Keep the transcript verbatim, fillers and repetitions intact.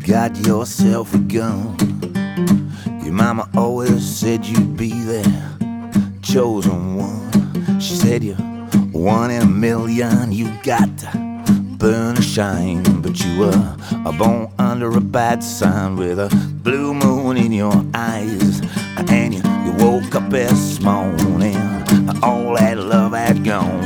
got yourself a gun. Your mama always said you'd be there, chosen one. She said you're one in a million. You got to burn a shine, but you were born under a bad sign with a blue moon in your eyes. And you, you woke up this morning, all that love had gone.